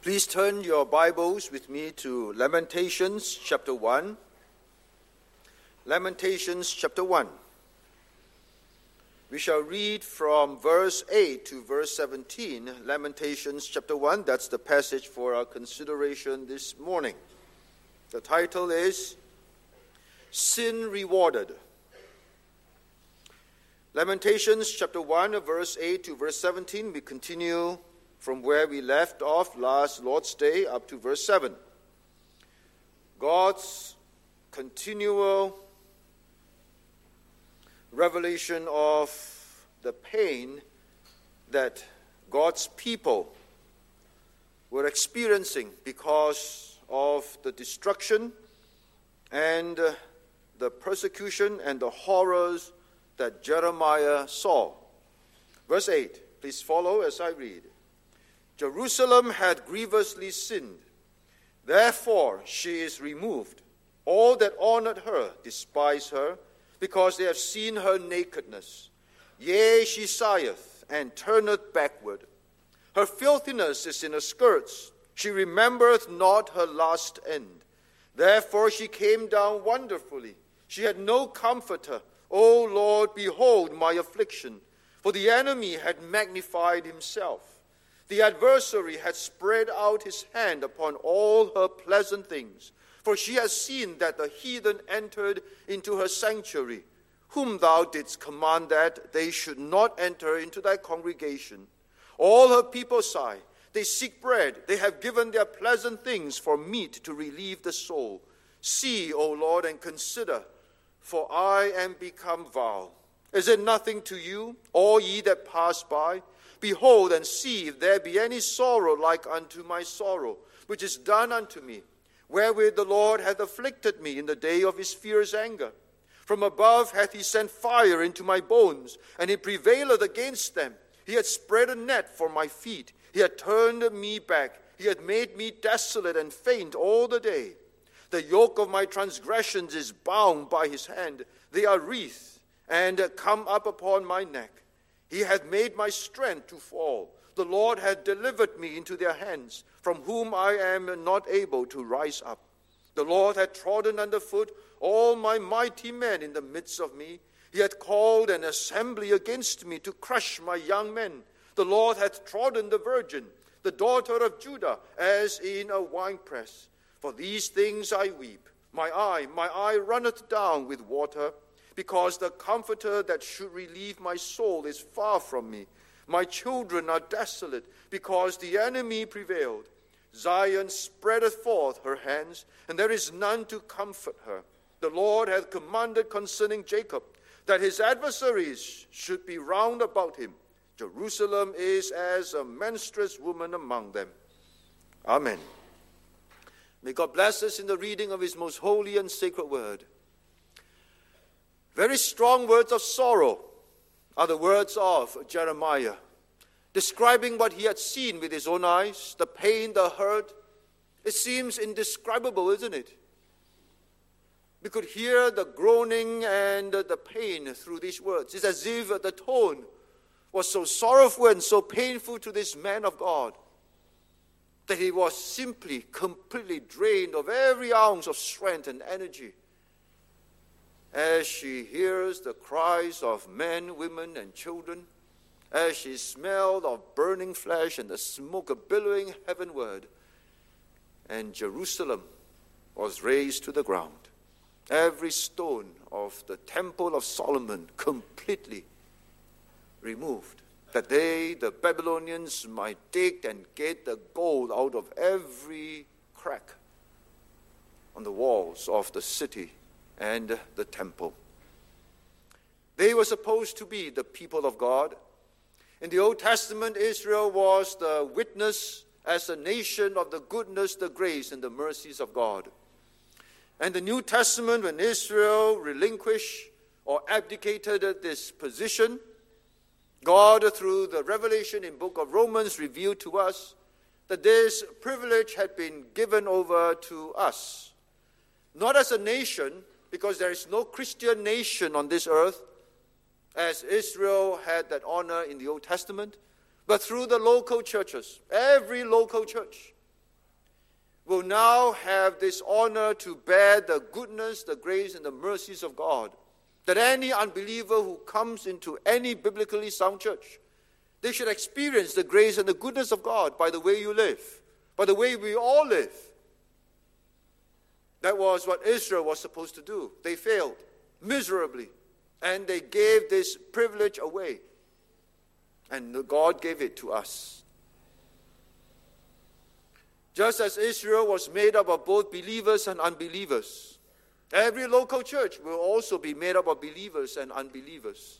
Please turn your Bibles with me to Lamentations chapter 1. Lamentations chapter 1. We shall read from verse 8 to verse 17. Lamentations chapter 1, that's the passage for our consideration this morning. The title is Sin Rewarded. Lamentations chapter 1, verse 8 to verse 17. We continue from where we left off last Lord's Day up to verse 7. God's continual revelation of the pain that God's people were experiencing because of the destruction and the persecution and the horrors that Jeremiah saw. Verse 8, please follow as I read. Jerusalem had grievously sinned. Therefore she is removed. All that honored her despise her, because they have seen her nakedness. Yea, she sigheth, and turneth backward. Her filthiness is in her skirts. She remembereth not her last end. Therefore she came down wonderfully. She had no comforter. O Lord, behold my affliction. For the enemy had magnified himself. The adversary had spread out his hand upon all her pleasant things. For she has seen that the heathen entered into her sanctuary, whom thou didst command that they should not enter into thy congregation. All her people sigh. They seek bread. They have given their pleasant things for meat to relieve the soul. See, O Lord, and consider, for I am become vile. Is it nothing to you, all ye that pass by? Behold and see if there be any sorrow like unto my sorrow, which is done unto me, wherewith the Lord hath afflicted me in the day of his fierce anger. From above hath he sent fire into my bones, and he prevaileth against them. He hath spread a net for my feet. He hath turned me back. He hath made me desolate and faint all the day. The yoke of my transgressions is bound by his hand. They are wreathed and come up upon my neck. He hath made my strength to fall. The Lord hath delivered me into their hands, from whom I am not able to rise up. The Lord hath trodden under foot all my mighty men in the midst of me. He hath called an assembly against me to crush my young men. The Lord hath trodden the virgin, the daughter of Judah, as in a winepress. For these things I weep. My eye runneth down with water, because the comforter that should relieve my soul is far from me. My children are desolate, because the enemy prevailed. Zion spreadeth forth her hands, and there is none to comfort her. The Lord hath commanded concerning Jacob, that his adversaries should be round about him. Jerusalem is as a menstruous woman among them. Amen. May God bless us in the reading of his most holy and sacred word. Very strong words of sorrow are the words of Jeremiah, describing what he had seen with his own eyes, the pain, the hurt. It seems indescribable, isn't it? We could hear the groaning and the pain through these words. It's as if the tone was so sorrowful and so painful to this man of God that he was simply, completely drained of every ounce of strength and energy as she hears the cries of men, women, and children, as she smelled of burning flesh and the smoke billowing heavenward, and Jerusalem was razed to the ground. Every stone of the temple of Solomon completely removed, that they, the Babylonians, might dig and get the gold out of every crack on the walls of the city and the temple. They were supposed to be the people of God. In the Old Testament, Israel was the witness as a nation of the goodness, the grace, and the mercies of God. And the New Testament, when Israel relinquished or abdicated this position, God, through the revelation in book of Romans, revealed to us that this privilege had been given over to us, not as a nation, because there is no Christian nation on this earth, as Israel had that honor in the Old Testament, but through the local churches. Every local church will now have this honor to bear the goodness, the grace, and the mercies of God. That any unbeliever who comes into any biblically sound church, they should experience the grace and the goodness of God by the way you live, by the way we all live. That was what Israel was supposed to do. They failed miserably, and they gave this privilege away. And God gave it to us. Just as Israel was made up of both believers and unbelievers, every local church will also be made up of believers and unbelievers.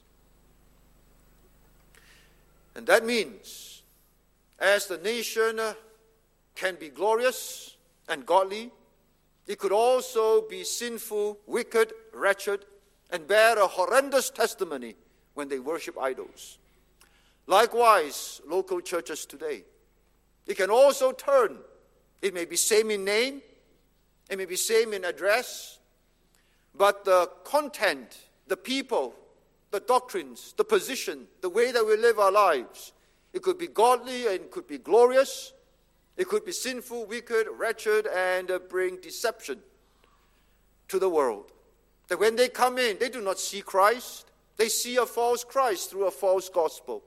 And that means, as the nation can be glorious and godly, it could also be sinful, wicked, wretched, and bear a horrendous testimony when they worship idols. Likewise, local churches today. It can also turn. It may be same in name, it may be same in address, but the content, the people, the doctrines, the position, the way that we live our lives, it could be godly and it could be glorious. It could be sinful, wicked, wretched, and bring deception to the world. That when they come in, they do not see Christ. They see a false Christ through a false gospel.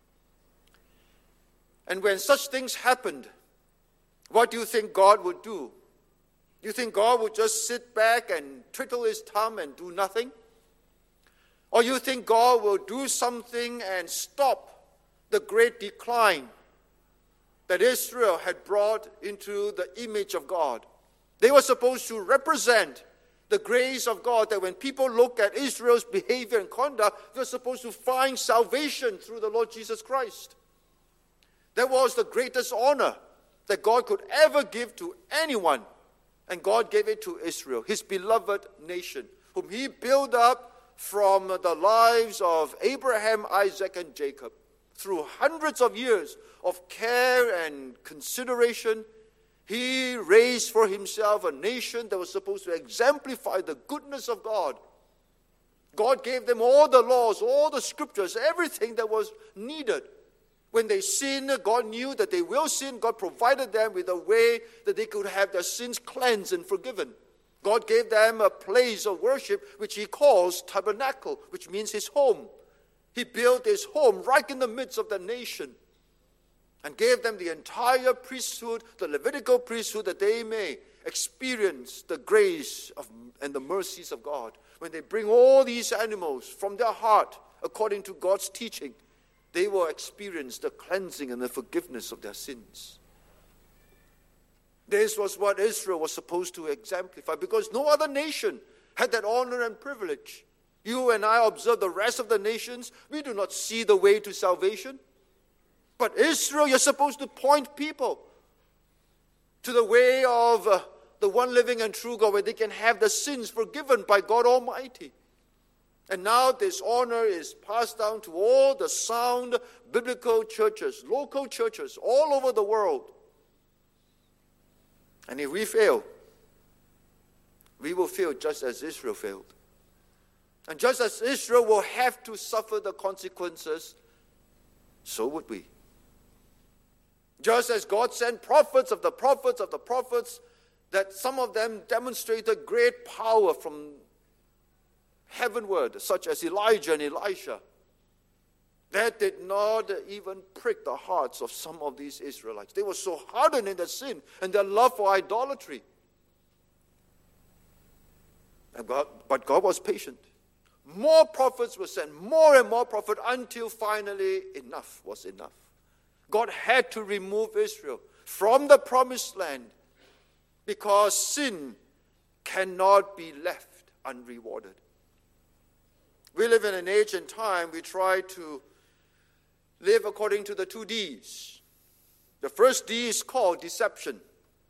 And when such things happened, what do you think God would do? You think God would just sit back and twiddle his thumb and do nothing? Or you think God will do something and stop the great decline that Israel had brought into the image of God? They were supposed to represent the grace of God, that when people look at Israel's behavior and conduct, they're supposed to find salvation through the Lord Jesus Christ. That was the greatest honor that God could ever give to anyone. And God gave it to Israel, his beloved nation, whom he built up from the lives of Abraham, Isaac, and Jacob. Through hundreds of years of care and consideration, he raised for himself a nation that was supposed to exemplify the goodness of God. God gave them all the laws, all the scriptures, everything that was needed. When they sinned, God knew that they will sin. God provided them with a way that they could have their sins cleansed and forgiven. God gave them a place of worship, which he calls tabernacle, which means his home. He built his home right in the midst of the nation and gave them the entire priesthood, the Levitical priesthood, that they may experience the grace and the mercies of God. When they bring all these animals from their heart, according to God's teaching, they will experience the cleansing and the forgiveness of their sins. This was what Israel was supposed to exemplify, because no other nation had that honor and privilege. You and I observe the rest of the nations. We do not see the way to salvation. But Israel, you're supposed to point people to the way of the one living and true God, where they can have the sins forgiven by God Almighty. And now this honor is passed down to all the sound biblical churches, local churches all over the world. And if we fail, we will fail just as Israel failed. And just as Israel will have to suffer the consequences, so would we. Just as God sent prophets of the prophets of the prophets, that some of them demonstrated great power from heavenward, such as Elijah and Elisha, that did not even prick the hearts of some of these Israelites. They were so hardened in their sin and their love for idolatry. But God was patient. More prophets were sent, more and more prophets, until finally enough was enough. God had to remove Israel from the promised land, because sin cannot be left unrewarded. We live in an age and time we try to live according to the 2 Ds. The first D is called deception.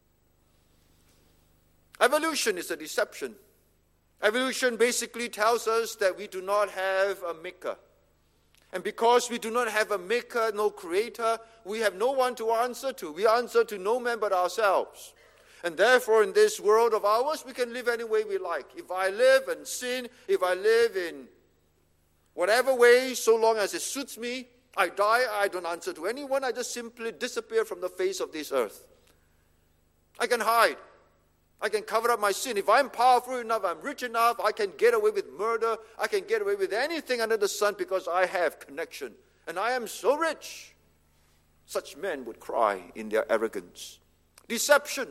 Evolution is a deception. Evolution basically tells us that we do not have a maker. And because we do not have a maker, no creator, we have no one to answer to. We answer to no man but ourselves. And therefore, in this world of ours, we can live any way we like. If I live in sin, if I live in whatever way, so long as it suits me, I die, I don't answer to anyone, I just simply disappear from the face of this earth. I can hide. I can cover up my sin. If I'm powerful enough, I'm rich enough, I can get away with murder. I can get away with anything under the sun because I have connection. And I am so rich. Such men would cry in their arrogance. Deception.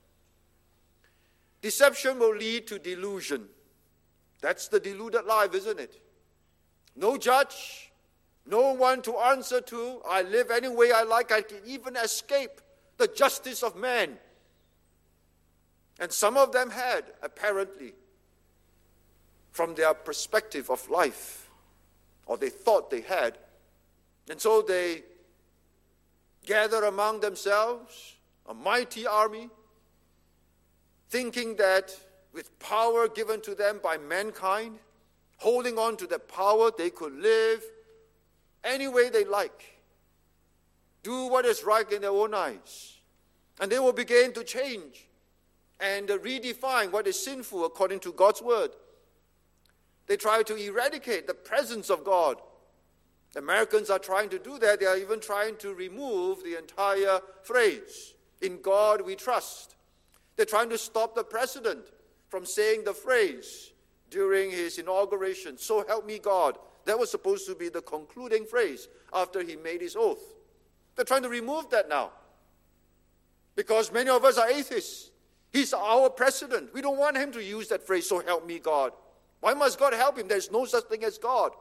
Deception will lead to delusion. That's the deluded life, isn't it? No judge, no one to answer to. I live any way I like. I can even escape the justice of man. And some of them had, apparently, from their perspective of life, or they thought they had. And so they gather among themselves a mighty army, thinking that with power given to them by mankind, holding on to that power, they could live any way they like, do what is right in their own eyes. And they will begin to change and redefine what is sinful according to God's word. They try to eradicate the presence of God. The Americans are trying to do that. They are even trying to remove the entire phrase, "In God we trust." They're trying to stop the president from saying the phrase during his inauguration, "So help me God." That was supposed to be the concluding phrase after he made his oath. They're trying to remove that now because many of us are atheists. He's our president. We don't want him to use that phrase, "So help me God." Why must God help him? There's no such thing as God.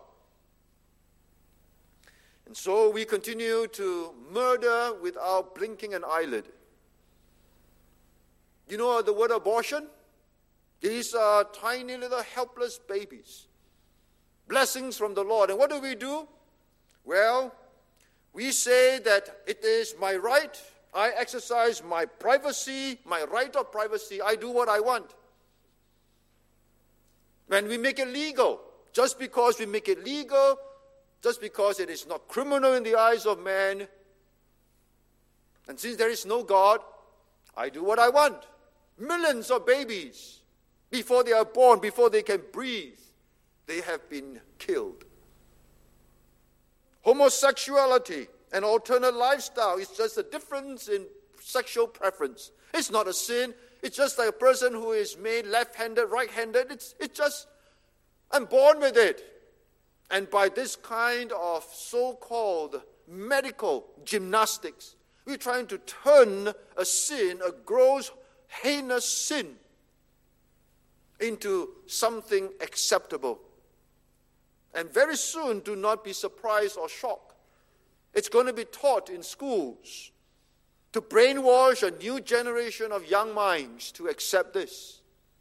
And so we continue to murder without blinking an eyelid. You know the word abortion? These are tiny little helpless babies. Blessings from the Lord. And what do? Well, we say that it is my right. I exercise my privacy, my right of privacy. I do what I want. When we make it legal, just because we make it legal, just because it is not criminal in the eyes of man, and since there is no God, I do what I want. Millions of babies, before they are born, before they can breathe, they have been killed. Homosexuality, an alternate lifestyle, is just a difference in sexual preference. It's not a sin. It's just like a person who is made left-handed, right-handed. It's just, I'm born with it. And by this kind of so-called medical gymnastics, we're trying to turn a sin, a gross, heinous sin, into something acceptable. And very soon, do not be surprised or shocked. It's going to be taught in schools to brainwash a new generation of young minds to accept this.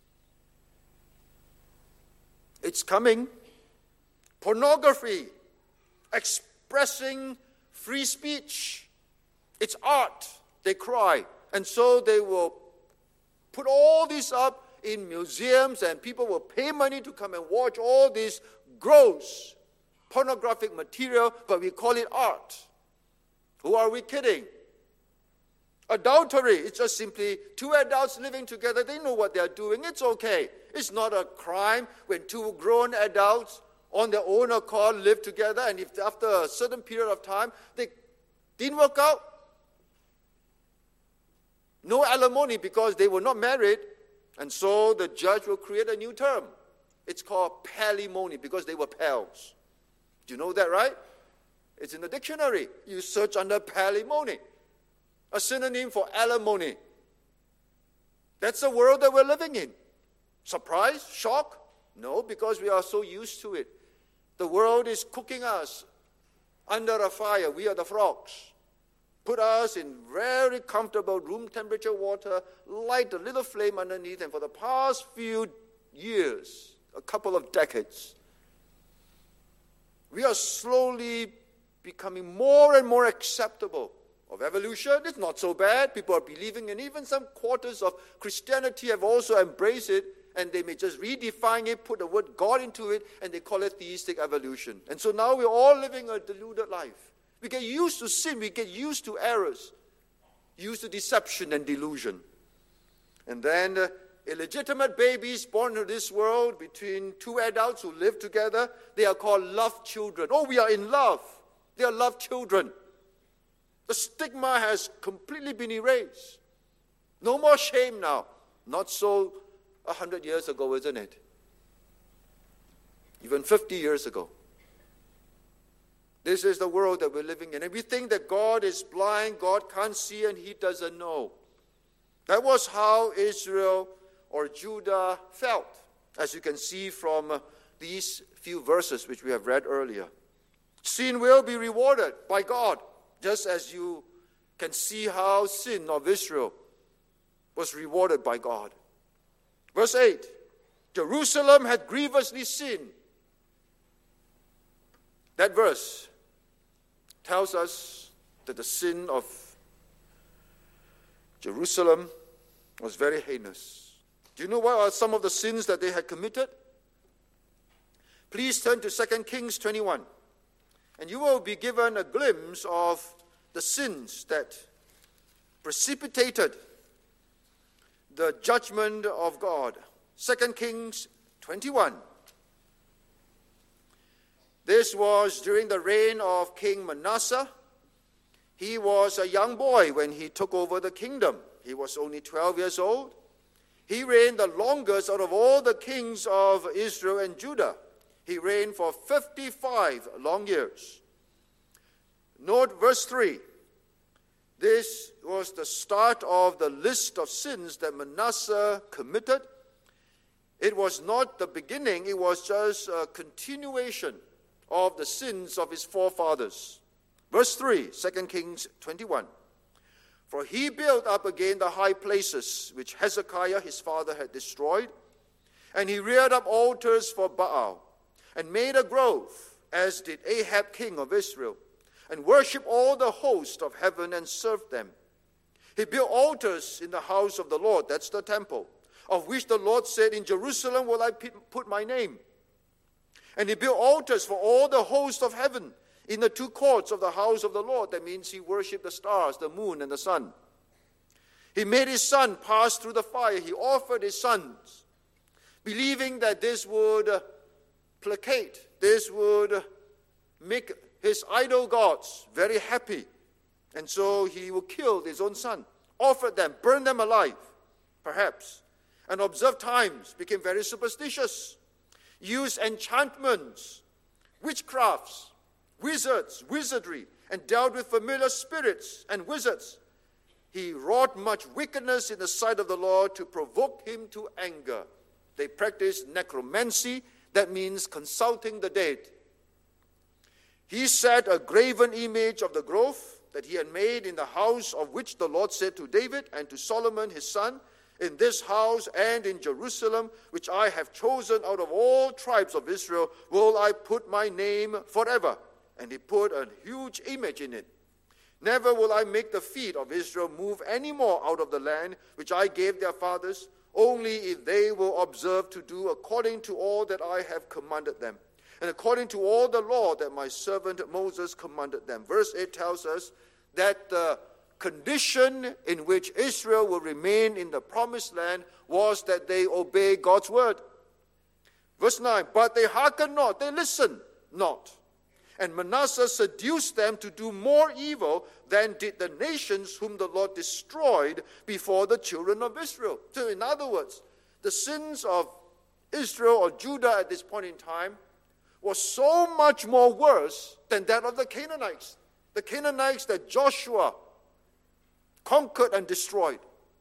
It's coming. Pornography, expressing free speech. It's art, they cry. And so they will put all this up in museums and people will pay money to come and watch all this gross pornographic material, but we call it art. Who are we kidding? Adultery, it's just simply two adults living together. They know what they're doing. It's okay. It's not a crime when two grown adults on their own accord live together, and if after a certain period of time they didn't work out, no alimony because they were not married, and so the judge will create a new term. It's called palimony because they were pals. Do you know that, right? It's in the dictionary. You search under palimony, a synonym for alimony. That's the world that we're living in. Surprise? Shock? No, because we are so used to it. The world is cooking us under a fire. We are the frogs. Put us in very comfortable room temperature water, light a little flame underneath, and for the past few years, a couple of decades, we are slowly becoming more and more acceptable of evolution. It's not so bad. People are believing, and even some quarters of Christianity have also embraced it, and they may just redefine it, put the word God into it, and they call it theistic evolution. And so now we're all living a deluded life. We get used to sin, we get used to errors, used to deception and delusion. And then illegitimate babies born into this world between two adults who live together, they are called love children. Oh, we are in love. They are love children. The stigma has completely been erased. No more shame now. Not so 100 years ago, isn't it? Even 50 years ago. This is the world that we're living in. And we think that God is blind, God can't see, and he doesn't know. That was how Israel or Judah felt, as you can see from these few verses which we have read earlier. Sin will be rewarded by God, just as you can see how sin of Israel was rewarded by God. Verse 8, Jerusalem had grievously sinned. That verse tells us that the sin of Jerusalem was very heinous. Do you know what are some of the sins that they had committed? Please turn to 2 Kings 21, and you will be given a glimpse of the sins that precipitated the judgment of God. 2 Kings 21. This was during the reign of King Manasseh. He was a young boy when he took over the kingdom. He was only 12 years old. He reigned the longest out of all the kings of Israel and Judah. He reigned for 55 long years. Note verse 3. This was the start of the list of sins that Manasseh committed. It was not the beginning, it was just a continuation of the sins of his forefathers. Verse 3, 2 Kings 21. For he built up again the high places which Hezekiah his father had destroyed, and he reared up altars for Baal, and made a grove, as did Ahab king of Israel, and worshipped all the host of heaven and served them. He built altars in the house of the Lord, that's the temple, of which the Lord said, in Jerusalem will I put my name. And he built altars for all the host of heaven in the two courts of the house of the Lord. That means he worshipped the stars, the moon, and the sun. He made his son pass through the fire. He offered his sons, believing that this would placate, this would make his idol gods very happy. And so he would kill his own son, offered them, burned them alive, perhaps, and observed times, became very superstitious, used enchantments, witchcrafts, wizardry, and dealt with familiar spirits and wizards. He wrought much wickedness in the sight of the Lord to provoke him to anger. They practiced necromancy, that means consulting the dead. He set a graven image of the grove that he had made in the house, of which the Lord said to David and to Solomon his son, in this house and in Jerusalem, which I have chosen out of all tribes of Israel, will I put my name forever. And he put a huge image in it. Never will I make the feet of Israel move any more out of the land which I gave their fathers, only if they will observe to do according to all that I have commanded them, and according to all the law that my servant Moses commanded them. Verse 8 tells us that the condition in which Israel will remain in the promised land was that they obey God's word. Verse 9, but they hearkened not, they listened not. And Manasseh seduced them to do more evil than did the nations whom the Lord destroyed before the children of Israel. So in other words, the sins of Israel or Judah at this point in time was so much more worse than that of the Canaanites. The Canaanites that Joshua conquered and destroyed.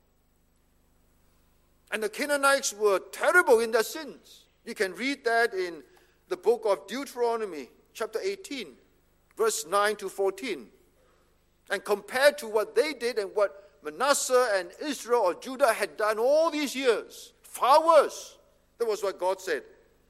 And the Canaanites were terrible in their sins. You can read that in the book of Deuteronomy, chapter 18, verse 9 to 14. And compared to what they did and what Manasseh and Israel or Judah had done all these years, far worse. That was what God said.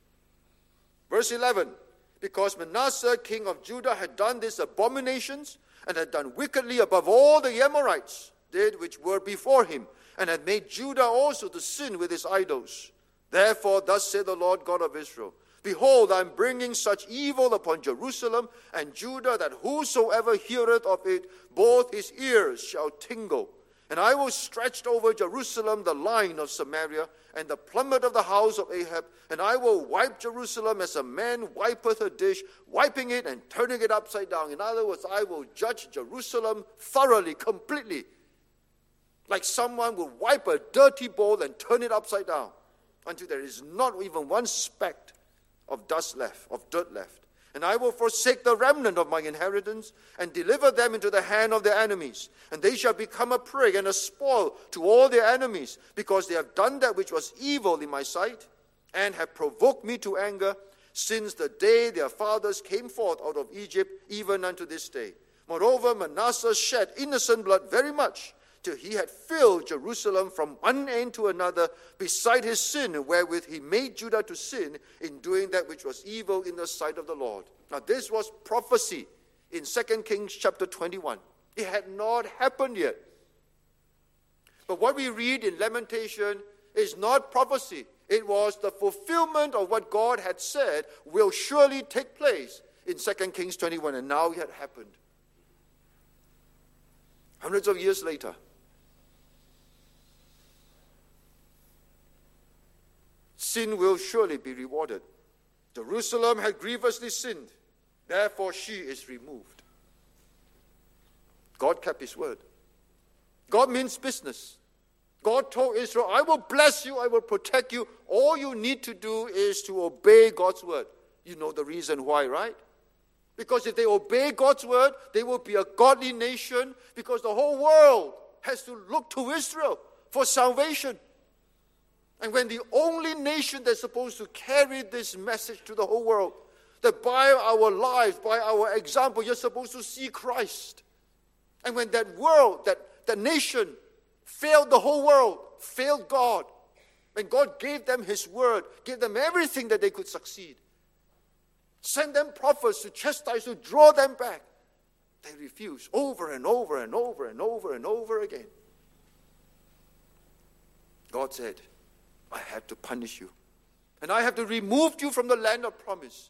Verse 11, because Manasseh, king of Judah, had done these abominations and had done wickedly above all the Amorites did which were before him, and had made Judah also to sin with his idols. Therefore, thus saith the Lord God of Israel, behold, I am bringing such evil upon Jerusalem and Judah, that whosoever heareth of it, both his ears shall tingle. And I will stretch over Jerusalem the line of Samaria, and the plummet of the house of Ahab, and I will wipe Jerusalem as a man wipeth a dish, wiping it and turning it upside down. In other words, I will judge Jerusalem thoroughly, completely. like someone will wipe a dirty bowl and turn it upside down until there is not even one speck of dust left, of dirt left. And I will forsake the remnant of my inheritance and deliver them into the hand of their enemies. And they shall become a prey and a spoil to all their enemies, because they have done that which was evil in my sight and have provoked me to anger since the day their fathers came forth out of Egypt, even unto this day. Moreover, Manasseh shed innocent blood very much, till he had filled Jerusalem from one end to another, beside his sin, wherewith he made Judah to sin in doing that which was evil in the sight of the Lord. Now this was prophecy in 2 Kings chapter 21. It had not happened yet. But what we read in Lamentation is not prophecy. It was the fulfillment of what God had said will surely take place in 2 Kings 21, and now it had happened. Hundreds of years later, sin will surely be rewarded. Jerusalem had grievously sinned, therefore she is removed. God kept his word. God means business. God told Israel, I will bless you, I will protect you. All you need to do is to obey God's word. You know the reason why, right? Because if they obey God's word, they will be a godly nation, because the whole world has to look to Israel for salvation. And when the only nation that's supposed to carry this message to the whole world, that by our lives, by our example, you're supposed to see Christ. And when that world, that nation failed the whole world, failed God, and God gave them his word, gave them everything that they could succeed, sent them prophets to chastise, to draw them back, they refused over and over and over and over and over again. God said, I had to punish you. And I have to remove you from the land of promise.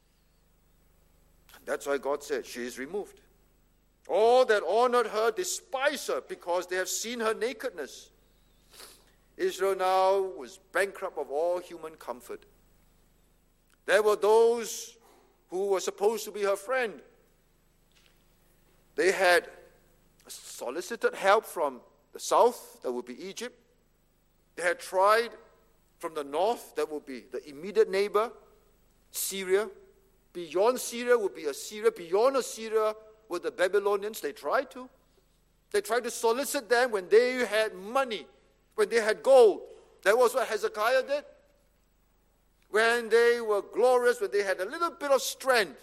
And that's why God said, she is removed. All that honored her despise her, because they have seen her nakedness. Israel now was bankrupt of all human comfort. There were those who were supposed to be her friend. They had solicited help from the south, that would be Egypt. They had tried from the north, that would be the immediate neighbor, Syria. Beyond Syria would be Assyria. Beyond Assyria were the Babylonians. They tried to. They tried to solicit them when they had money, when they had gold. That was what Hezekiah did. When they were glorious, when they had a little bit of strength,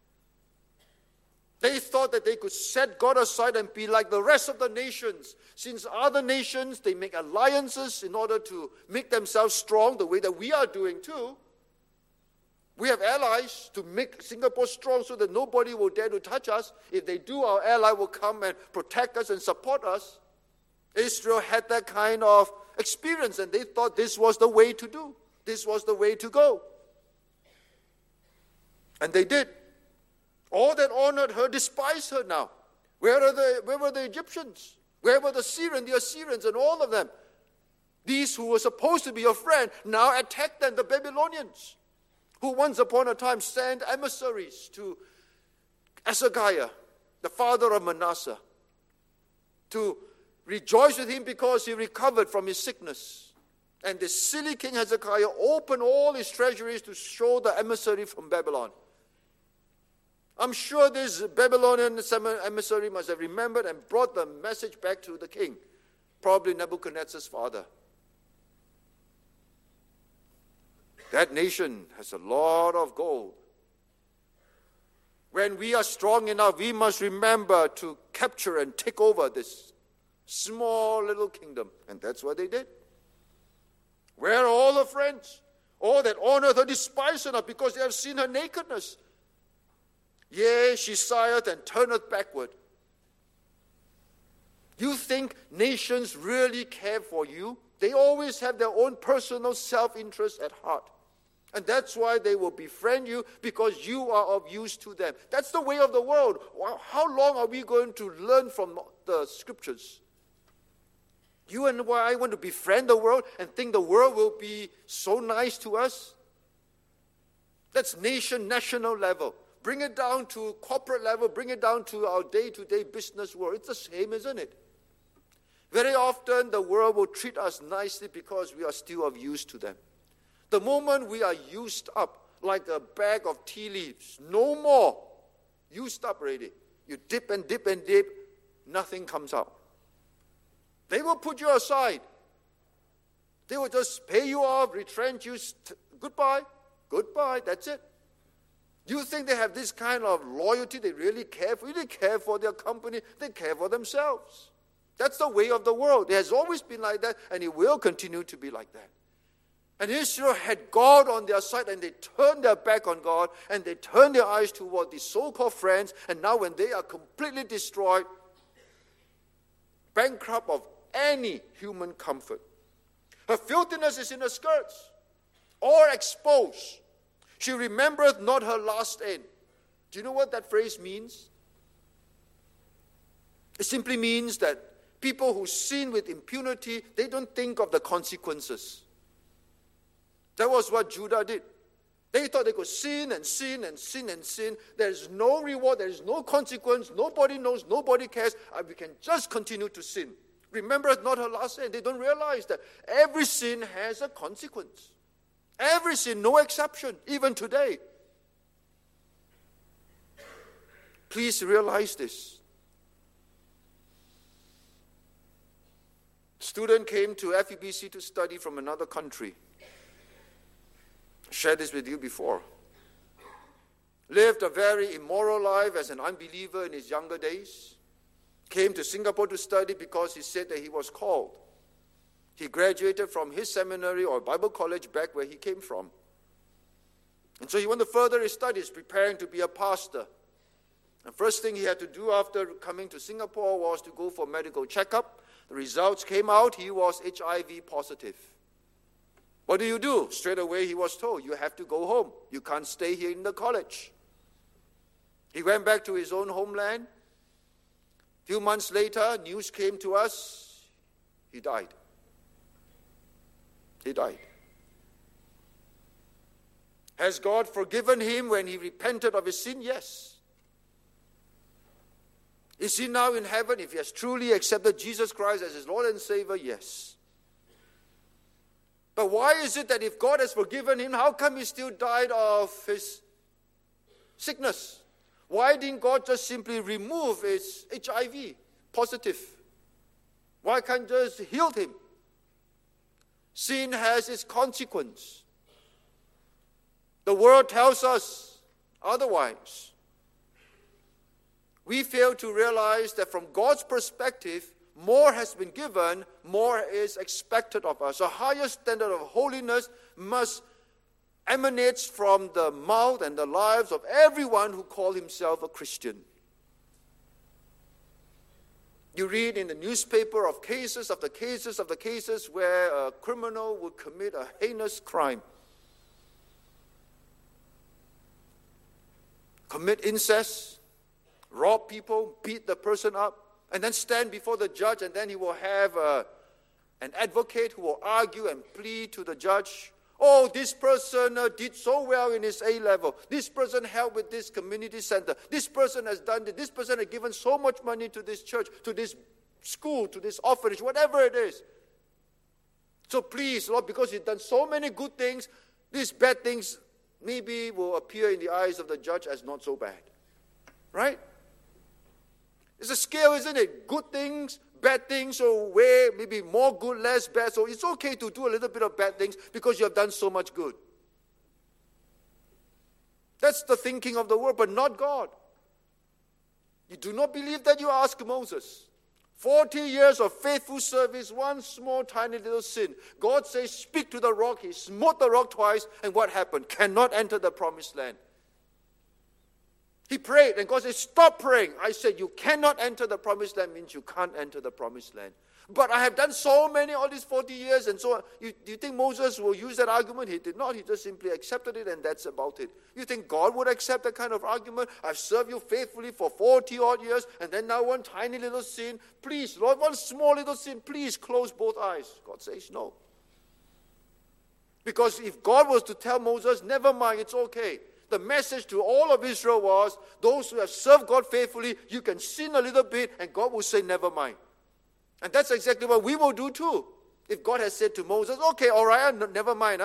they thought that they could set God aside and be like the rest of the nations. Since other nations, they make alliances in order to make themselves strong, the way that we are doing too. We have allies to make Singapore strong so that nobody will dare to touch us. If they do, our ally will come and protect us and support us. Israel had that kind of experience, and they thought this was the way to do. This was the way to go. And they did. All that honored her despised her now. Where were the Egyptians? Where were the Assyrians, and all of them? These who were supposed to be your friend now attacked them, the Babylonians, who once upon a time sent emissaries to Hezekiah, the father of Manasseh, to rejoice with him because he recovered from his sickness. And the silly king Hezekiah opened all his treasuries to show the emissary from Babylon. I'm sure this Babylonian emissary must have remembered and brought the message back to the king, probably Nebuchadnezzar's father. That nation has a lot of gold. When we are strong enough, we must remember to capture and take over this small little kingdom. And that's what they did. Where are all her friends? All that honored her despised her not, because they have seen her nakedness. Yea, she sigheth and turneth backward. You think nations really care for you? They always have their own personal self-interest at heart. And that's why they will befriend you, because you are of use to them. That's the way of the world. How long are we going to learn from the scriptures? You and I want to befriend the world and think the world will be so nice to us? That's national level. Bring it down to corporate level, bring it down to our day-to-day business world. It's the same, isn't it? Very often the world will treat us nicely because we are still of use to them. The moment we are used up like a bag of tea leaves, no more, used up already. You dip and dip and dip, nothing comes out. They will put you aside. They will just pay you off, retrench you, goodbye, that's it. You think they have this kind of loyalty? They really care for their company, they care for themselves. That's the way of the world. It has always been like that, and it will continue to be like that. And Israel had God on their side, and they turned their back on God, and they turned their eyes toward these so-called friends, and now when they are completely destroyed, bankrupt of any human comfort. Her filthiness is in her skirts, all exposed. She remembereth not her last end. Do you know what that phrase means? It simply means that people who sin with impunity, they don't think of the consequences. That was what Judah did. They thought they could sin and sin and sin and sin. There is no reward, there is no consequence. Nobody knows, nobody cares. We can just continue to sin. Remember, it's not her last end. They don't realize that every sin has a consequence. Every sin, no exception, even today. Please realize this. Student came to FEBC to study from another country. Shared this with you before. Lived a very immoral life as an unbeliever in his younger days. Came to Singapore to study because he said that he was called. He graduated from his seminary or Bible college back where he came from. And so he wanted to further his studies, preparing to be a pastor. The first thing he had to do after coming to Singapore was to go for medical checkup. The results came out, he was HIV positive. What do? Straight away he was told, you have to go home. You can't stay here in the college. He went back to his own homeland. A few months later, news came to us, he died. He died. Has God forgiven him when he repented of his sin? Yes. Is he now in heaven? If he has truly accepted Jesus Christ as his Lord and Savior, yes. But why is it that if God has forgiven him, how come he still died of his sickness? Why didn't God just simply remove his HIV positive? Why can't just heal him? Sin has its consequence. The world tells us otherwise. We fail to realize that from God's perspective, more has been given, more is expected of us. A higher standard of holiness must emanate from the mouth and the lives of everyone who calls himself a Christian. You read in the newspaper of cases after cases after cases where a criminal would commit a heinous crime. Commit incest, rob people, beat the person up, and then stand before the judge, and then he will have an advocate who will argue and plead to the judge. Oh, this person did so well in his A-level. This person helped with this community center. This person has done this. This person has given so much money to this church, to this school, to this orphanage, whatever it is. So please, Lord, because you've done so many good things, these bad things maybe will appear in the eyes of the judge as not so bad. Right? It's a scale, isn't it? Good things, bad things, or where maybe more good, less bad. So it's okay to do a little bit of bad things because you have done so much good. That's the thinking of the world, but not God. You do not believe that? You ask Moses. 40 years of faithful service, one small tiny little sin. God says, speak to the rock. He smote the rock twice, and what happened? Cannot enter the promised land. He prayed, and God said, stop praying. I said, you cannot enter the promised land means you can't enter the promised land. But I have done so many, all these 40 years, and so on. Do you think Moses will use that argument? He did not. He just simply accepted it, and that's about it. You think God would accept that kind of argument? I've served you faithfully for 40 odd years, and then now one tiny little sin. Please, Lord, one small little sin, please close both eyes. God says no. Because if God was to tell Moses, never mind, it's okay. The message to all of Israel was, those who have served God faithfully, you can sin a little bit, and God will say, never mind. And that's exactly what we will do too. If God has said to Moses, okay, all right, never mind.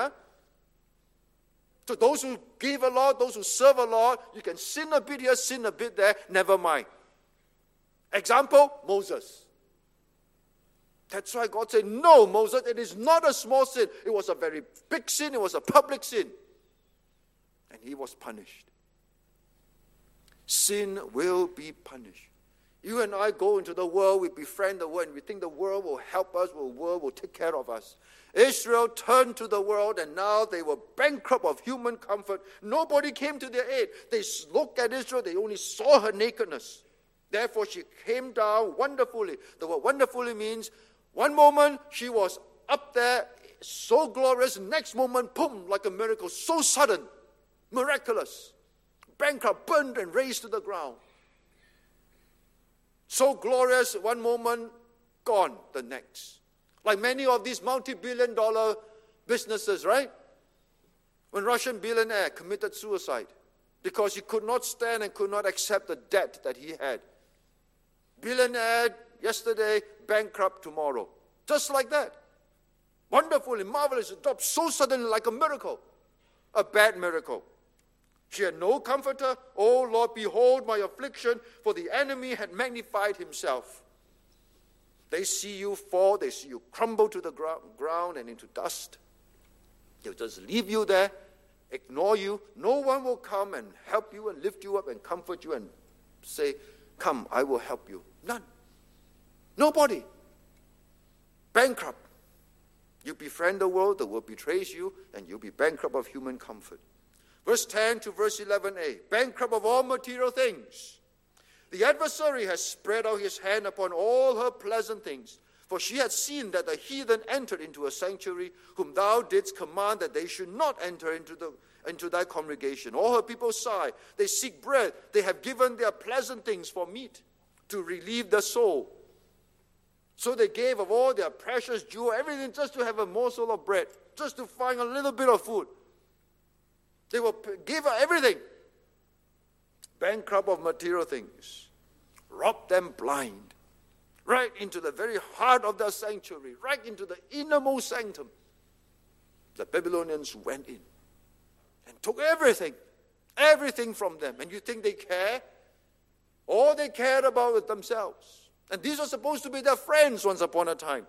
So those who give a lot, those who serve a lot, you can sin a bit here, sin a bit there, never mind. Example, Moses. That's why God said, no, Moses, it is not a small sin. It was a very big sin. It was a public sin. And he was punished. Sin will be punished. You and I go into the world, we befriend the world, and we think the world will help us, the world will take care of us. Israel turned to the world, and now they were bankrupt of human comfort. Nobody came to their aid. They looked at Israel, they only saw her nakedness. Therefore, she came down wonderfully. The word wonderfully means one moment she was up there, so glorious. Next moment, boom, like a miracle, so sudden, miraculous. Bankrupt, burned and raised to the ground. So glorious, one moment, gone the next. Like many of these multi-billion-dollar businesses, right? When Russian billionaire committed suicide because he could not stand and could not accept the debt that he had. Billionaire yesterday, bankrupt tomorrow. Just like that. Wonderfully, marvelous, it dropped so suddenly like a miracle. A bad miracle. She had no comforter. Oh Lord, behold my affliction, for the enemy had magnified himself. They see you fall, they see you crumble to the ground and into dust. They'll just leave you there, ignore you. No one will come and help you and lift you up and comfort you and say, come, I will help you. None. Nobody. Bankrupt. You befriend the world betrays you, and you'll be bankrupt of human comfort. Verse 10 to verse 11a, bankrupt of all material things. The adversary has spread out his hand upon all her pleasant things, for she had seen that the heathen entered into a sanctuary, whom thou didst command that they should not enter into thy congregation. All her people sigh, they seek bread, they have given their pleasant things for meat, to relieve the soul. So they gave of all their precious jewel, everything just to have a morsel of bread, just to find a little bit of food. They will give everything. Bankrupt of material things. Rob them blind. Right into the very heart of the sanctuary. Right into the innermost sanctum. The Babylonians went in and took everything. Everything from them. And you think they care? All they cared about was themselves. And these were supposed to be their friends once upon a time.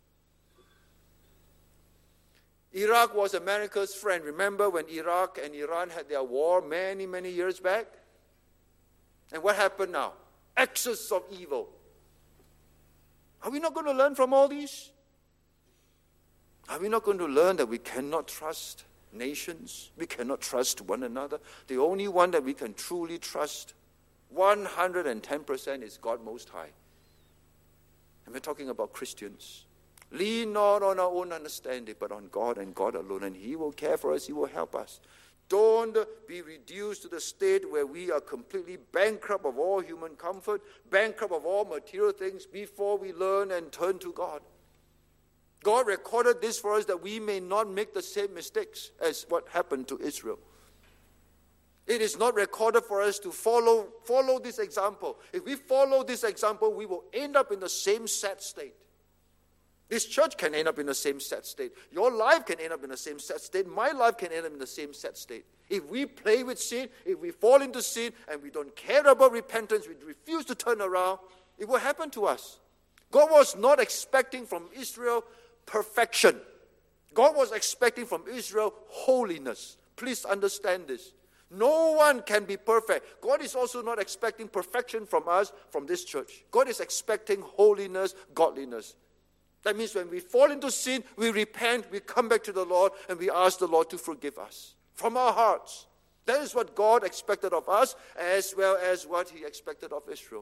Iraq was America's friend. Remember when Iraq and Iran had their war many, many years back? And what happened now? Excess of evil. Are we not going to learn from all these? Are we not going to learn that we cannot trust nations? We cannot trust one another. The only one that we can truly trust 110% is God Most High. And we're talking about Christians. Lean not on our own understanding, but on God and God alone. And He will care for us. He will help us. Don't be reduced to the state where we are completely bankrupt of all human comfort, bankrupt of all material things before we learn and turn to God. God recorded this for us that we may not make the same mistakes as what happened to Israel. It is not recorded for us to follow this example. If we follow this example, we will end up in the same sad state. This church can end up in the same sad state. Your life can end up in the same sad state. My life can end up in the same sad state. If we play with sin, if we fall into sin, and we don't care about repentance, we refuse to turn around, it will happen to us. God was not expecting from Israel perfection. God was expecting from Israel holiness. Please understand this. No one can be perfect. God is also not expecting perfection from us, from this church. God is expecting holiness, godliness. That means when we fall into sin, we repent, we come back to the Lord, and we ask the Lord to forgive us from our hearts. That is what God expected of us, as well as what He expected of Israel.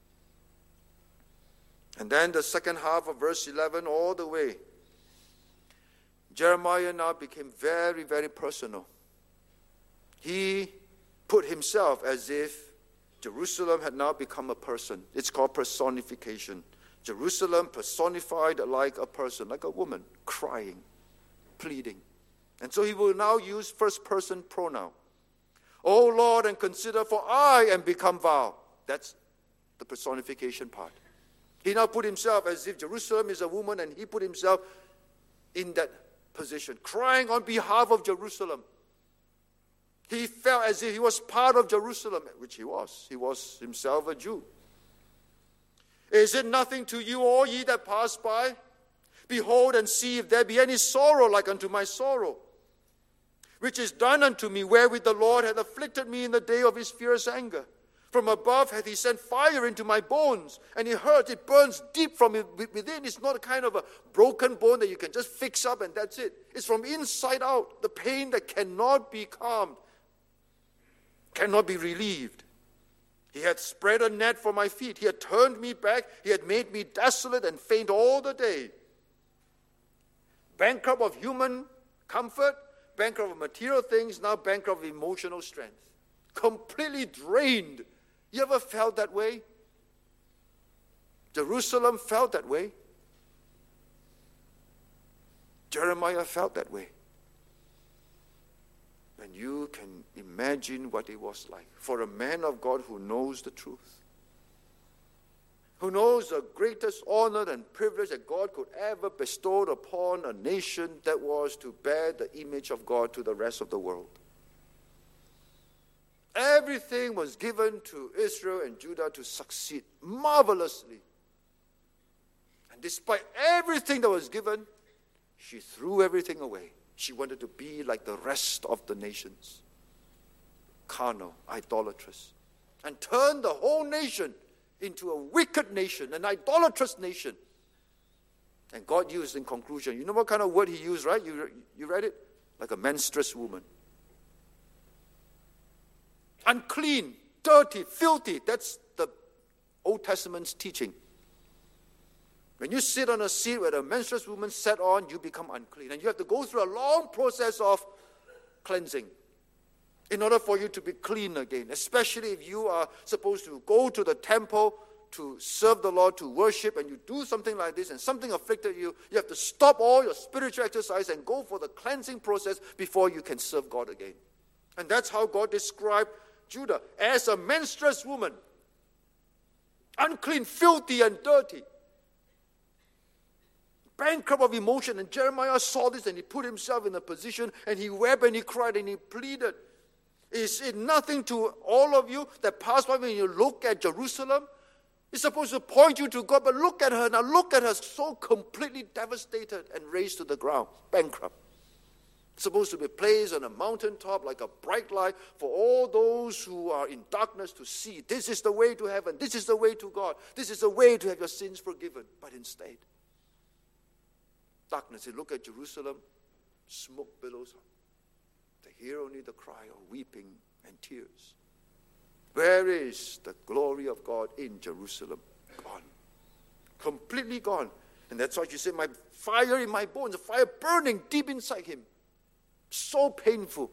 And then the second half of verse 11 all the way. Jeremiah now became very, very personal. He put himself as if Jerusalem had now become a person. It's called personification. Jerusalem personified like a person, like a woman, crying, pleading. And so he will now use first-person pronoun. O Lord, and consider, for I am become vile. That's the personification part. He now put himself as if Jerusalem is a woman, and he put himself in that position, crying on behalf of Jerusalem. He felt as if he was part of Jerusalem, which he was. He was himself a Jew. Is it nothing to you, all ye that pass by? Behold and see if there be any sorrow like unto my sorrow, which is done unto me, wherewith the Lord hath afflicted me in the day of his fierce anger. From above hath he sent fire into my bones, and he hurt, it burns deep from within. It's not a kind of a broken bone that you can just fix up and that's it. It's from inside out, the pain that cannot be calmed, cannot be relieved. He had spread a net for my feet. He had turned me back. He had made me desolate and faint all the day. Bankrupt of human comfort, bankrupt of material things, now bankrupt of emotional strength. Completely drained. You ever felt that way? Jerusalem felt that way. Jeremiah felt that way. And you can imagine what it was like for a man of God who knows the truth, who knows the greatest honor and privilege that God could ever bestow upon a nation that was to bear the image of God to the rest of the world. Everything was given to Israel and Judah to succeed marvelously. And despite everything that was given, she threw everything away. She wanted to be like the rest of the nations, carnal, idolatrous, and turned the whole nation into a wicked nation, an idolatrous nation. And God used in conclusion, you know what kind of word he used, right? You read it? Like a menstruous woman. Unclean, dirty, filthy. That's the Old Testament's teaching. When you sit on a seat where a menstruous woman sat on, you become unclean. And you have to go through a long process of cleansing in order for you to be clean again. Especially if you are supposed to go to the temple to serve the Lord, to worship, and you do something like this and something afflicted you, you have to stop all your spiritual exercise and go for the cleansing process before you can serve God again. And that's how God described Judah as a menstruous woman. Unclean, filthy, and dirty. Bankrupt of emotion. And Jeremiah saw this and he put himself in a position and he wept and he cried and he pleaded. Is it nothing to all of you that pass by when you look at Jerusalem? It's supposed to point you to God, but look at her now. Look at her, so completely devastated and razed to the ground, bankrupt. It's supposed to be placed on a mountaintop like a bright light for all those who are in darkness to see. This is the way to heaven. This is the way to God. This is the way to have your sins forgiven. But instead, darkness. You look at Jerusalem, smoke billows up. They hear only the cry of weeping and tears. Where is the glory of God in Jerusalem? Gone. Completely gone. And that's why you say, my fire in my bones, the fire burning deep inside him. So painful.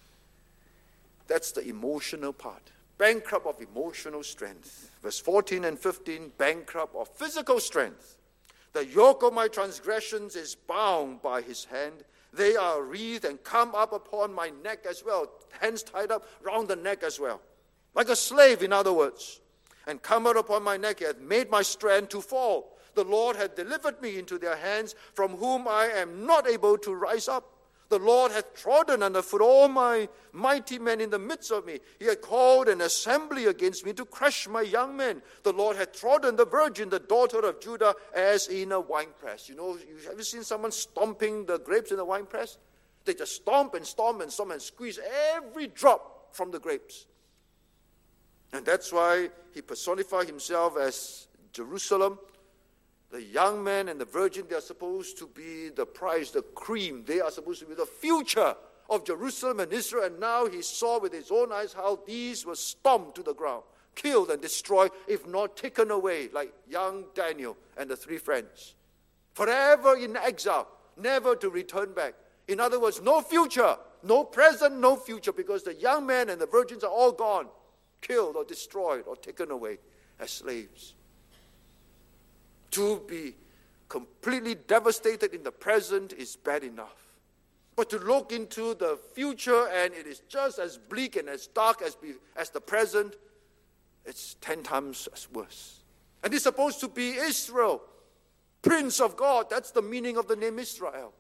That's the emotional part. Bankrupt of emotional strength. Verse 14 and 15, bankrupt of physical strength. The yoke of my transgressions is bound by his hand. They are wreathed and come up upon my neck as well. Hands tied up round the neck as well. Like a slave, in other words. And come out upon my neck, he hath made my strength to fall. The Lord hath delivered me into their hands, from whom I am not able to rise up. The Lord hath trodden under foot all my mighty men in the midst of me. He hath called an assembly against me to crush my young men. The Lord hath trodden the virgin, the daughter of Judah, as in a winepress. You know, have you seen someone stomping the grapes in a winepress? They just stomp and stomp and stomp and squeeze every drop from the grapes. And that's why he personified himself as Jerusalem. The young men and the virgin, they are supposed to be the prize, the cream. They are supposed to be the future of Jerusalem and Israel. And now he saw with his own eyes how these were stomped to the ground, killed and destroyed, if not taken away, like young Daniel and the three friends. Forever in exile, never to return back. In other words, no future, no present, no future, because the young men and the virgins are all gone, killed or destroyed or taken away as slaves. To be completely devastated in the present is bad enough. But to look into the future and it is just as bleak and as dark as the present, it's 10 times as worse. And it's supposed to be Israel, Prince of God. That's the meaning of the name Israel.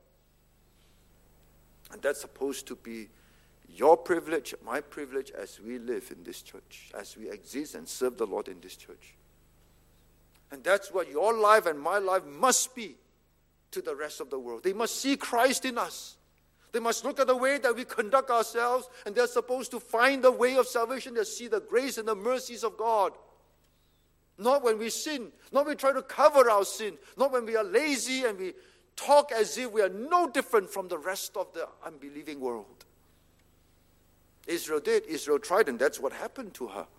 And that's supposed to be your privilege, my privilege, as we live in this church, as we exist and serve the Lord in this church. And that's what your life and my life must be to the rest of the world. They must see Christ in us. They must look at the way that we conduct ourselves, and they're supposed to find the way of salvation. They see the grace and the mercies of God. Not when we sin, not when we try to cover our sin, not when we are lazy and we talk as if we are no different from the rest of the unbelieving world. Israel did. Israel tried, and that's what happened to her.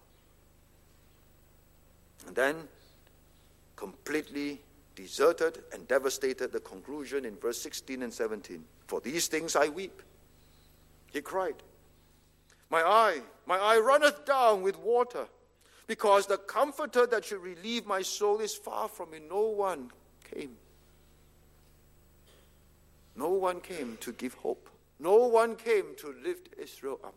And then, completely deserted and devastated, the conclusion in verse 16 and 17. For these things I weep. He cried. My eye runneth down with water, because the comforter that should relieve my soul is far from me. No one came. No one came to give hope. No one came to lift Israel up.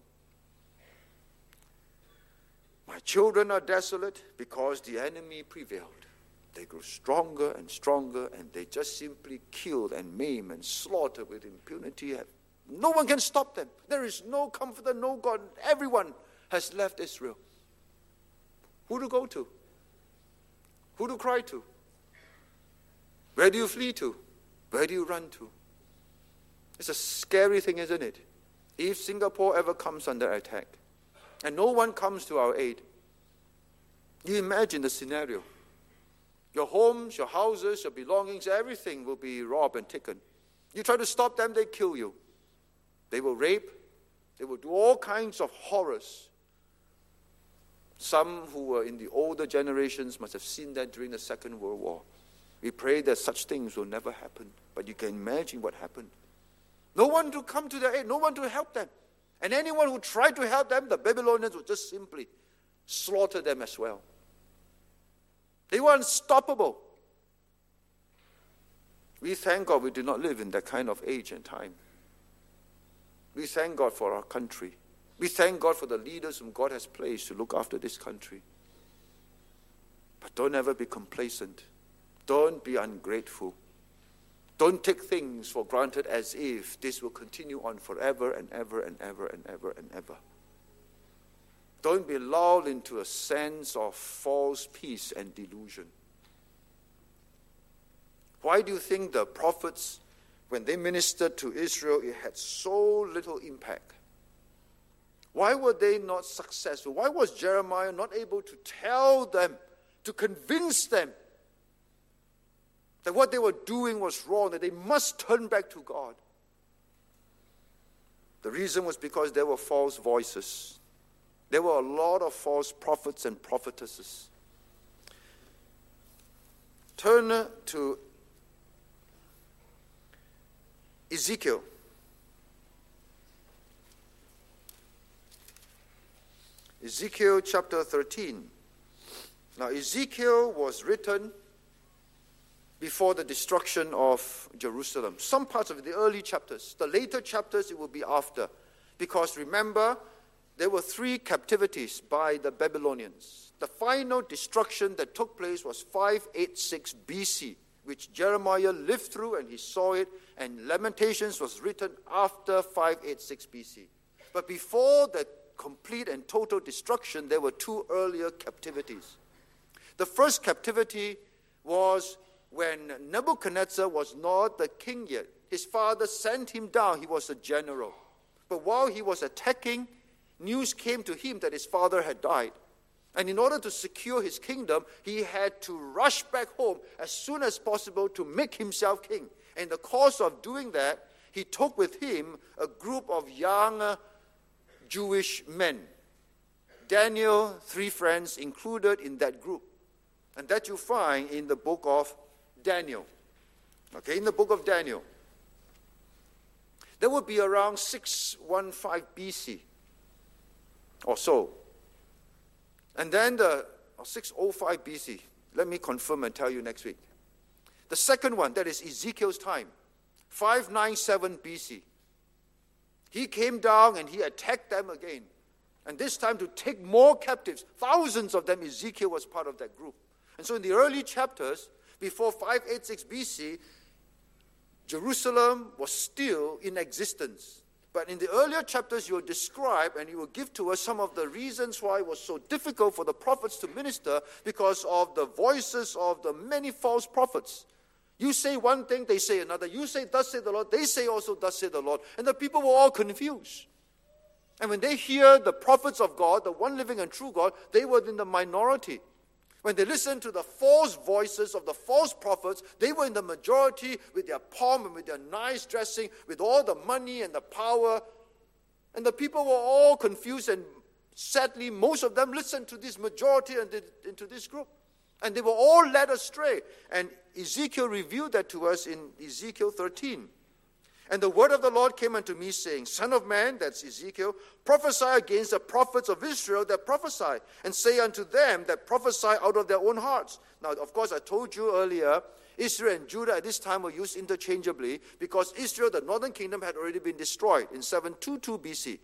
My children are desolate because the enemy prevailed. They grew stronger and stronger, and they just simply killed and maim and slaughter with impunity. No one can stop them. There is no comforter, no God. Everyone has left Israel. Who to go to? Who to cry to? Where do you flee to? Where do you run to? It's a scary thing, isn't it? If Singapore ever comes under attack, and no one comes to our aid, you imagine the scenario. Your homes, your houses, your belongings, everything will be robbed and taken. You try to stop them, they kill you. They will rape. They will do all kinds of horrors. Some who were in the older generations must have seen that during the Second World War. We pray that such things will never happen. But you can imagine what happened. No one to come to their aid, no one to help them. And anyone who tried to help them, the Babylonians would just simply slaughter them as well. They were unstoppable. We thank God we do not live in that kind of age and time. We thank God for our country. We thank God for the leaders whom God has placed to look after this country. But don't ever be complacent. Don't be ungrateful. Don't take things for granted as if this will continue on forever and ever and ever and ever and ever. Don't be lulled into a sense of false peace and delusion. Why do you think the prophets, when they ministered to Israel, it had so little impact? Why were they not successful? Why was Jeremiah not able to tell them, to convince them that what they were doing was wrong, that they must turn back to God? The reason was because there were false voices. There were a lot of false prophets and prophetesses. Turn to Ezekiel. Ezekiel chapter 13. Now, Ezekiel was written before the destruction of Jerusalem. Some parts of the early chapters. The later chapters, it will be after. Because remember, there were 3 captivities by the Babylonians. The final destruction that took place was 586 BC, which Jeremiah lived through and he saw it, and Lamentations was written after 586 BC. But before the complete and total destruction, there were 2 earlier captivities. The first captivity was when Nebuchadnezzar was not the king yet. His father sent him down. He was a general. But while he was attacking, news came to him that his father had died. And in order to secure his kingdom, he had to rush back home as soon as possible to make himself king. And in the course of doing that, he took with him a group of young Jewish men. Daniel, 3 friends included in that group. And that you find in the book of Daniel. Okay, in the book of Daniel. That would be around 615 BC or so. And then 605 BC. Let me confirm and tell you next week. The second one, that is Ezekiel's time, 597 BC. He came down and he attacked them again. And this time to take more captives, thousands of them. Ezekiel was part of that group. And so in the early chapters, before 586 BC, Jerusalem was still in existence. But in the earlier chapters, you will describe and you will give to us some of the reasons why it was so difficult for the prophets to minister, because of the voices of the many false prophets. You say one thing, they say another. You say, thus say the Lord. They say also, thus say the Lord. And the people were all confused. And when they hear the prophets of God, the one living and true God, they were in the minority. When they listened to the false voices of the false prophets, they were in the majority with their pomp and with their nice dressing, with all the money and the power. And the people were all confused, and sadly, most of them listened to this majority and into this group. And they were all led astray. And Ezekiel revealed that to us in Ezekiel 13. And the word of the Lord came unto me, saying, Son of man, that's Ezekiel, prophesy against the prophets of Israel that prophesy, and say unto them that prophesy out of their own hearts. Now, of course, I told you earlier, Israel and Judah at this time were used interchangeably, because Israel, the northern kingdom, had already been destroyed in 722 BC.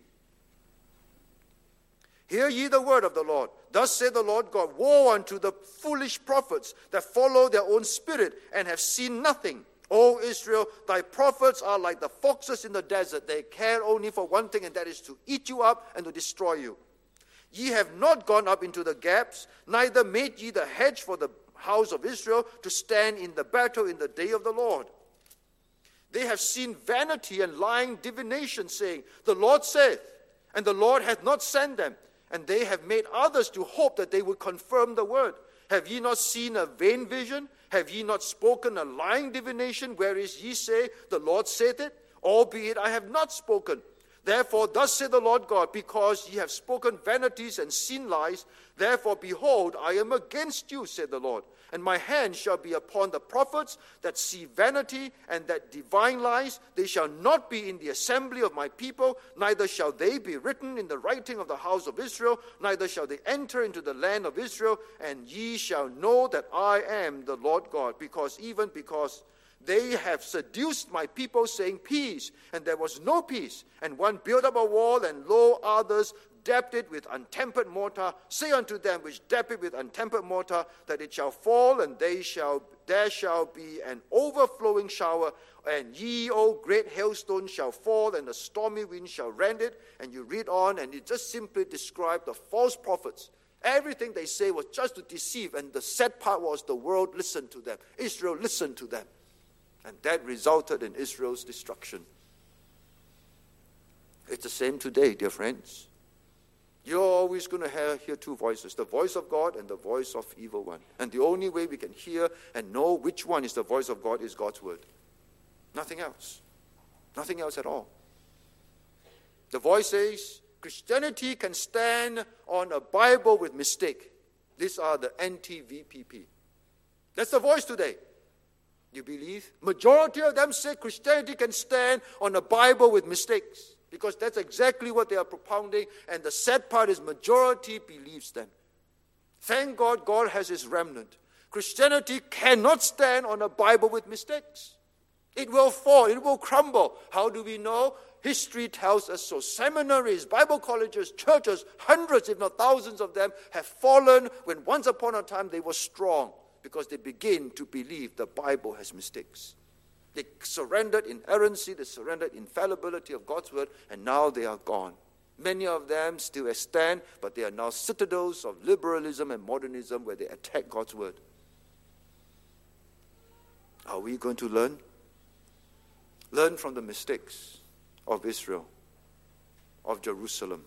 Hear ye the word of the Lord. Thus saith the Lord God, woe unto the foolish prophets that follow their own spirit and have seen nothing. O Israel, thy prophets are like the foxes in the desert. They care only for one thing, and that is to eat you up and to destroy you. Ye have not gone up into the gaps, neither made ye the hedge for the house of Israel to stand in the battle in the day of the Lord. They have seen vanity and lying divination, saying, The Lord saith, and the Lord hath not sent them. And they have made others to hope that they would confirm the word. Have ye not seen a vain vision? Have ye not spoken a lying divination, whereas ye say, The Lord saith it? Albeit I have not spoken. Therefore, thus saith the Lord God, because ye have spoken vanities and seen lies, therefore, behold, I am against you, said the Lord. And my hand shall be upon the prophets that see vanity and that divine lies. They shall not be in the assembly of my people, neither shall they be written in the writing of the house of Israel, neither shall they enter into the land of Israel. And ye shall know that I am the Lord God, because they have seduced my people, saying, Peace, and there was no peace. And one built up a wall, and lo, others dabbed it with untempered mortar. Say unto them which dab it with untempered mortar, that it shall fall, and there shall be an overflowing shower. And ye, O great hailstone, shall fall, and the stormy wind shall rend it. And you read on, and it just simply described the false prophets. Everything they say was just to deceive, and the sad part was the world listened to them. Israel listened to them. And that resulted in Israel's destruction. It's the same today, dear friends. You're always going to hear two voices, the voice of God and the voice of evil one. And the only way we can hear and know which one is the voice of God is God's word. Nothing else. Nothing else at all. The voice says, Christianity can stand on a Bible with mistake. These are the anti-VPP. That's the voice today. You believe? Majority of them say Christianity can stand on a Bible with mistakes, because that's exactly what they are propounding, and the sad part is majority believes them. Thank God, God has his remnant. Christianity cannot stand on a Bible with mistakes. It will fall, it will crumble. How do we know? History tells us so. Seminaries, Bible colleges, churches, hundreds if not thousands of them have fallen when once upon a time they were strong, because they begin to believe the Bible has mistakes. They surrendered inerrancy, they surrendered infallibility of God's word, and now they are gone. Many of them still stand, but they are now citadels of liberalism and modernism where they attack God's word. Are we going to learn? Learn from the mistakes of Israel, of Jerusalem.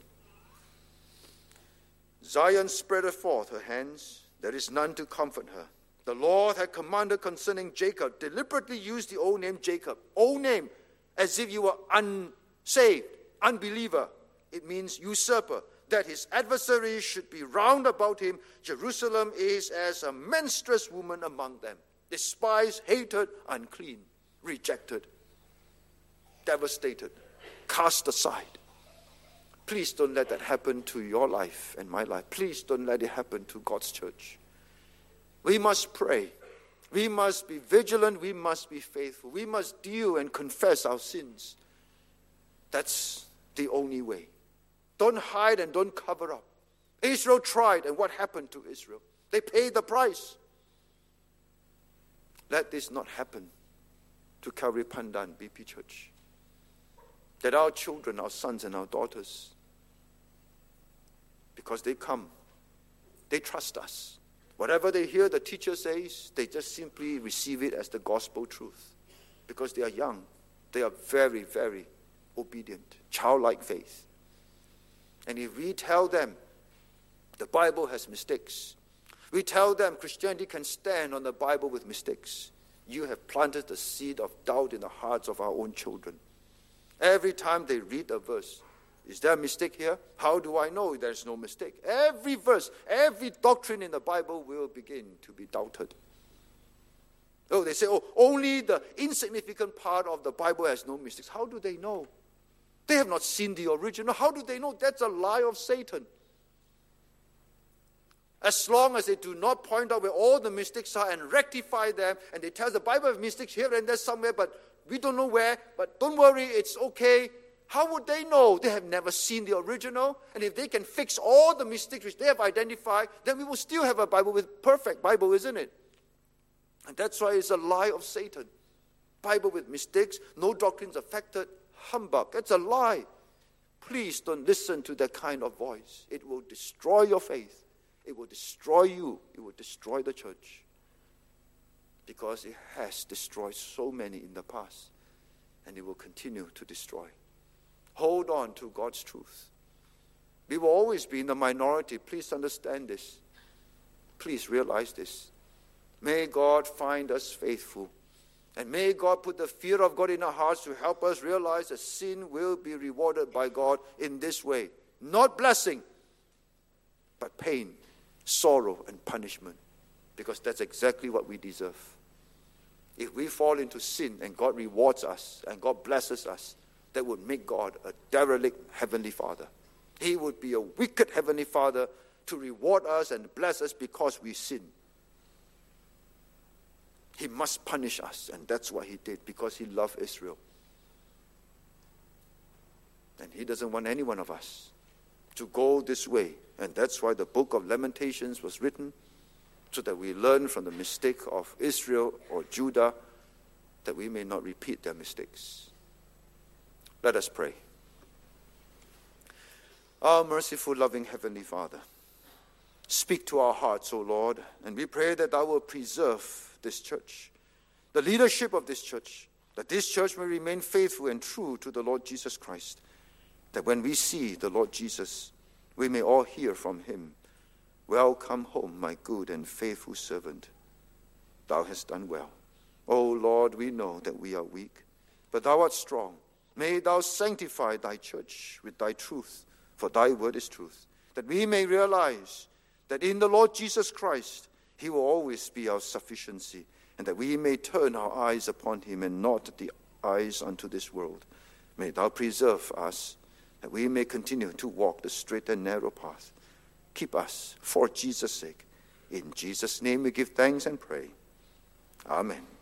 Zion spreadeth forth her hands, there is none to comfort her. The Lord had commanded concerning Jacob, deliberately used the old name Jacob. Old name, as if you were unsaved, unbeliever. It means usurper. That his adversaries should be round about him. Jerusalem is as a menstruous woman among them. Despised, hated, unclean, rejected, devastated, cast aside. Please don't let that happen to your life and my life. Please don't let it happen to God's church. We must pray. We must be vigilant. We must be faithful. We must deal and confess our sins. That's the only way. Don't hide and don't cover up. Israel tried, and what happened to Israel? They paid the price. Let this not happen to Calvary Pandan BP Church. That our children, our sons and our daughters, because they come, they trust us. Whatever they hear the teacher says, they just simply receive it as the gospel truth. Because they are young, they are very, very obedient, childlike faith. And if we tell them the Bible has mistakes, we tell them Christianity can stand on the Bible with mistakes, you have planted the seed of doubt in the hearts of our own children. Every time they read a verse, is there a mistake here? How do I know there's no mistake? Every verse, every doctrine in the Bible will begin to be doubted. Oh, they say, only the insignificant part of the Bible has no mistakes. How do they know? They have not seen the original. How do they know? That's a lie of Satan. As long as they do not point out where all the mistakes are and rectify them, and they tell the Bible has mistakes here and there somewhere, but we don't know where, but don't worry, it's okay. How would they know? They have never seen the original. And if they can fix all the mistakes which they have identified, then we will still have a Bible with perfect Bible, isn't it? And that's why it's a lie of Satan. Bible with mistakes, no doctrines affected, humbug. That's a lie. Please don't listen to that kind of voice. It will destroy your faith. It will destroy you. It will destroy the church. Because it has destroyed so many in the past. And it will continue to destroy. Hold on to God's truth. We will always be in the minority. Please understand this. Please realize this. May God find us faithful. And may God put the fear of God in our hearts to help us realize that sin will be rewarded by God in this way. Not blessing, but pain, sorrow, and punishment. Because that's exactly what we deserve. If we fall into sin and God rewards us and God blesses us, that would make God a derelict Heavenly Father. He would be a wicked Heavenly Father to reward us and bless us because we sin. He must punish us, and that's what he did, because he loved Israel. And he doesn't want any one of us to go this way. And that's why the book of Lamentations was written, so that we learn from the mistake of Israel or Judah, that we may not repeat their mistakes. Let us pray. Our merciful, loving Heavenly Father, speak to our hearts, O Lord, and we pray that thou will preserve this church, the leadership of this church, that this church may remain faithful and true to the Lord Jesus Christ, that when we see the Lord Jesus, we may all hear from him, "Welcome home, my good and faithful servant. Thou hast done well." O Lord, we know that we are weak, but thou art strong. May thou sanctify thy church with thy truth, for thy word is truth, that we may realize that in the Lord Jesus Christ, he will always be our sufficiency, and that we may turn our eyes upon him and not the eyes unto this world. May thou preserve us, that we may continue to walk the straight and narrow path. Keep us for Jesus' sake. In Jesus' name we give thanks and pray. Amen.